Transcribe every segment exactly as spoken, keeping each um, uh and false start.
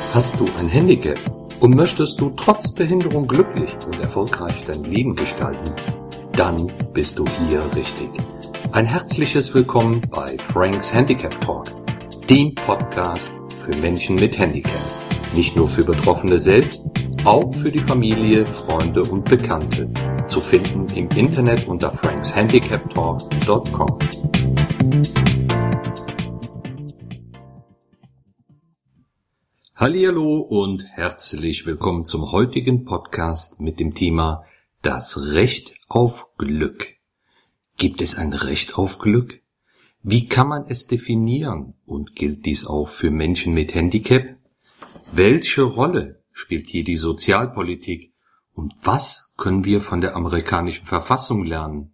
Hast du ein Handicap und möchtest du trotz Behinderung glücklich und erfolgreich dein Leben gestalten? Dann bist du hier richtig. Ein herzliches Willkommen bei Franks Handicap Talk, dem Podcast für Menschen mit Handicap. Nicht nur für Betroffene selbst, auch für die Familie, Freunde und Bekannte. Zu finden im Internet unter franks handicap talk punkt com. Hallihallo und herzlich willkommen zum heutigen Podcast mit dem Thema Das Recht auf Glück. Gibt es ein Recht auf Glück? Wie kann man es definieren und gilt dies auch für Menschen mit Handicap? Welche Rolle spielt hier die Sozialpolitik und was können wir von der amerikanischen Verfassung lernen?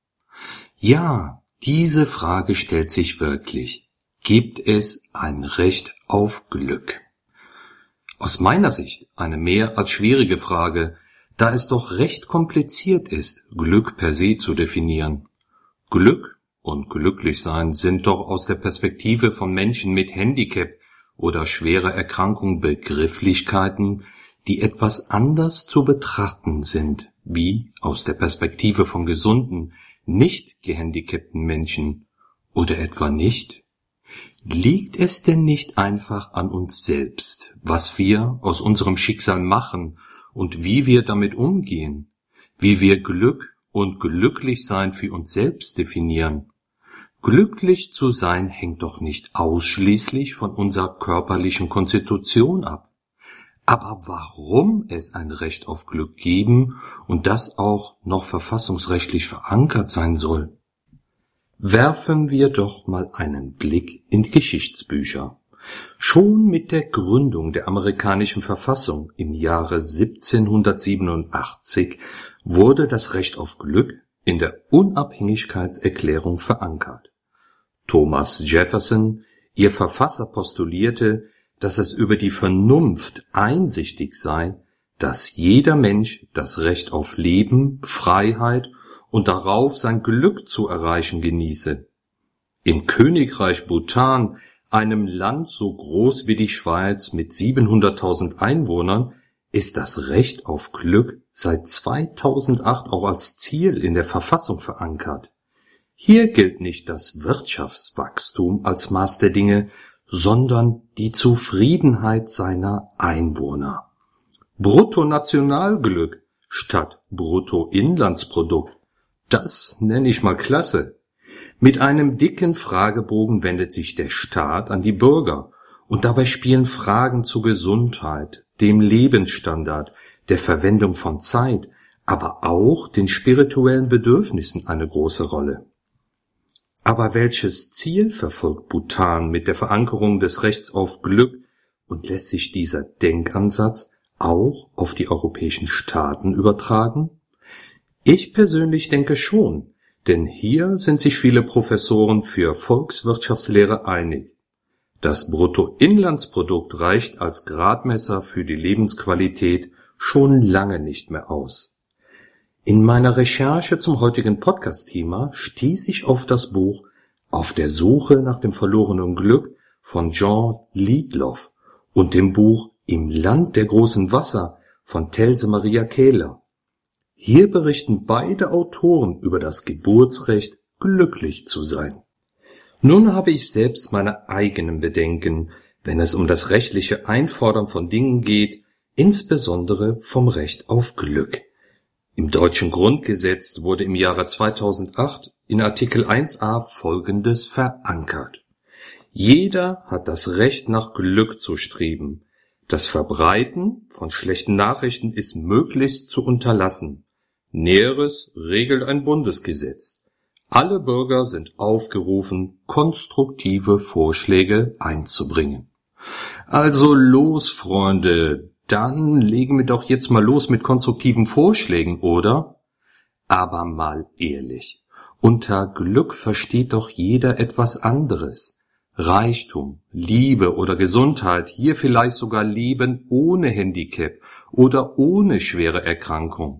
Ja, diese Frage stellt sich wirklich. Gibt es ein Recht auf Glück? Aus meiner Sicht eine mehr als schwierige Frage, da es doch recht kompliziert ist, Glück per se zu definieren. Glück und Glücklichsein sind doch aus der Perspektive von Menschen mit Handicap oder schwerer Erkrankung Begrifflichkeiten, die etwas anders zu betrachten sind, wie aus der Perspektive von gesunden, nicht gehandicapten Menschen oder etwa nicht? Liegt es denn nicht einfach an uns selbst, was wir aus unserem Schicksal machen und wie wir damit umgehen, wie wir Glück und Glücklichsein für uns selbst definieren? Glücklich zu sein hängt doch nicht ausschließlich von unserer körperlichen Konstitution ab. Aber warum es ein Recht auf Glück geben und das auch noch verfassungsrechtlich verankert sein soll? Werfen wir doch mal einen Blick in die Geschichtsbücher. Schon mit der Gründung der amerikanischen Verfassung im Jahre siebzehnhundertsiebenundachtzig wurde das Recht auf Glück in der Unabhängigkeitserklärung verankert. Thomas Jefferson, ihr Verfasser, postulierte, dass es über die Vernunft einsichtig sei, dass jeder Mensch das Recht auf Leben, Freiheit und darauf sein Glück zu erreichen genieße. Im Königreich Bhutan, einem Land so groß wie die Schweiz mit siebenhunderttausend Einwohnern, ist das Recht auf Glück seit zweitausendacht auch als Ziel in der Verfassung verankert. Hier gilt nicht das Wirtschaftswachstum als Maß der Dinge, sondern die Zufriedenheit seiner Einwohner. Bruttonationalglück statt Bruttoinlandsprodukt, das nenne ich mal klasse. Mit einem dicken Fragebogen wendet sich der Staat an die Bürger und dabei spielen Fragen zur Gesundheit, dem Lebensstandard, der Verwendung von Zeit, aber auch den spirituellen Bedürfnissen eine große Rolle. Aber welches Ziel verfolgt Bhutan mit der Verankerung des Rechts auf Glück und lässt sich dieser Denkansatz auch auf die europäischen Staaten übertragen? Ich persönlich denke schon, denn hier sind sich viele Professoren für Volkswirtschaftslehre einig. Das Bruttoinlandsprodukt reicht als Gradmesser für die Lebensqualität schon lange nicht mehr aus. In meiner Recherche zum heutigen Podcast-Thema stieß ich auf das Buch Auf der Suche nach dem verlorenen Glück von John Liedloff und dem Buch Im Land der großen Wasser von Telse Maria Kehler. Hier berichten beide Autoren über das Geburtsrecht, glücklich zu sein. Nun habe ich selbst meine eigenen Bedenken, wenn es um das rechtliche Einfordern von Dingen geht, insbesondere vom Recht auf Glück. Im deutschen Grundgesetz wurde im Jahre zweitausendacht in Artikel eins a Folgendes verankert. Jeder hat das Recht nach Glück zu streben. Das Verbreiten von schlechten Nachrichten ist möglichst zu unterlassen. Näheres regelt ein Bundesgesetz. Alle Bürger sind aufgerufen, konstruktive Vorschläge einzubringen. Also los, Freunde, dann legen wir doch jetzt mal los mit konstruktiven Vorschlägen, oder? Aber mal ehrlich, unter Glück versteht doch jeder etwas anderes. Reichtum, Liebe oder Gesundheit, hier vielleicht sogar Leben ohne Handicap oder ohne schwere Erkrankung.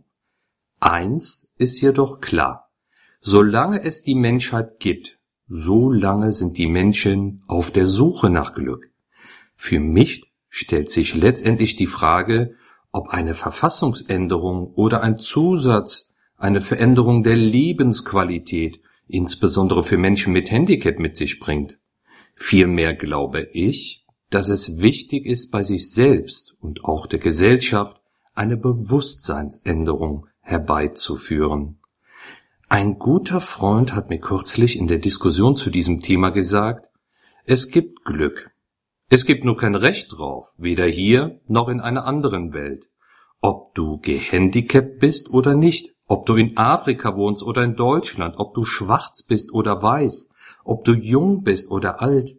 Eins ist jedoch klar, solange es die Menschheit gibt, so lange sind die Menschen auf der Suche nach Glück. Für mich stellt sich letztendlich die Frage, ob eine Verfassungsänderung oder ein Zusatz eine Veränderung der Lebensqualität, insbesondere für Menschen mit Handicap, mit sich bringt. Vielmehr glaube ich, dass es wichtig ist, bei sich selbst und auch der Gesellschaft eine Bewusstseinsänderung herbeizuführen. Ein guter Freund hat mir kürzlich in der Diskussion zu diesem Thema gesagt, es gibt Glück. Es gibt nur kein Recht drauf, weder hier noch in einer anderen Welt. Ob du gehandicapt bist oder nicht, ob du in Afrika wohnst oder in Deutschland, ob du schwarz bist oder weiß, ob du jung bist oder alt.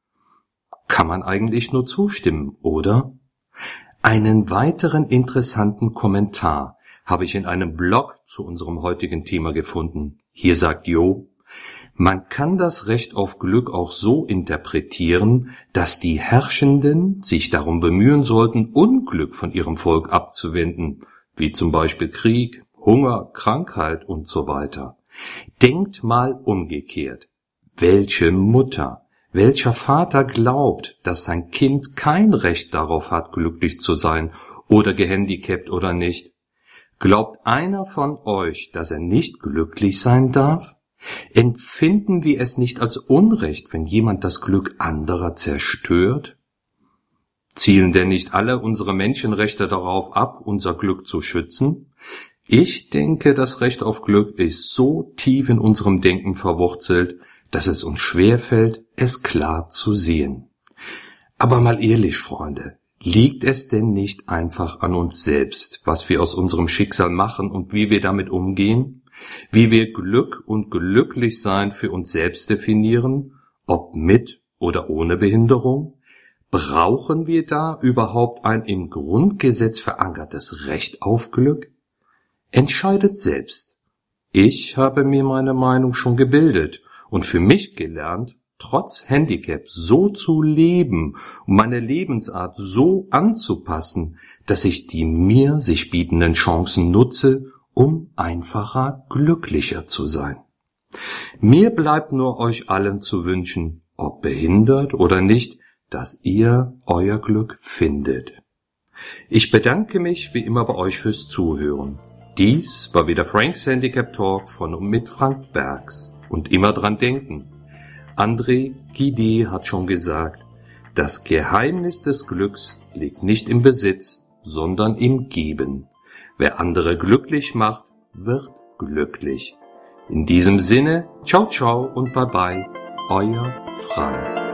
Kann man eigentlich nur zustimmen, oder? Einen weiteren interessanten Kommentar habe ich in einem Blog zu unserem heutigen Thema gefunden. Hier sagt Jo, man kann das Recht auf Glück auch so interpretieren, dass die Herrschenden sich darum bemühen sollten, Unglück von ihrem Volk abzuwenden, wie zum Beispiel Krieg, Hunger, Krankheit und so weiter. Denkt mal umgekehrt. Welche Mutter, welcher Vater glaubt, dass sein Kind kein Recht darauf hat, glücklich zu sein oder gehandicapt oder nicht? Glaubt einer von euch, dass er nicht glücklich sein darf? Empfinden wir es nicht als Unrecht, wenn jemand das Glück anderer zerstört? Zielen denn nicht alle unsere Menschenrechte darauf ab, unser Glück zu schützen? Ich denke, das Recht auf Glück ist so tief in unserem Denken verwurzelt, dass es uns schwerfällt, es klar zu sehen. Aber mal ehrlich, Freunde, liegt es denn nicht einfach an uns selbst, was wir aus unserem Schicksal machen und wie wir damit umgehen? Wie wir Glück und Glücklichsein für uns selbst definieren, ob mit oder ohne Behinderung? Brauchen wir da überhaupt ein im Grundgesetz verankertes Recht auf Glück? Entscheidet selbst. Ich habe mir meine Meinung schon gebildet und für mich gelernt, trotz Handicap so zu leben und meine Lebensart so anzupassen, dass ich die mir sich bietenden Chancen nutze, um einfacher glücklicher zu sein. Mir bleibt nur euch allen zu wünschen, ob behindert oder nicht, dass ihr euer Glück findet. Ich bedanke mich wie immer bei euch fürs Zuhören. Dies war wieder Franks Handicap Talk von und mit Frank Bergs. Und immer dran denken, André Gide hat schon gesagt, das Geheimnis des Glücks liegt nicht im Besitz, sondern im Geben. Wer andere glücklich macht, wird glücklich. In diesem Sinne, ciao ciao und bye bye, euer Frank.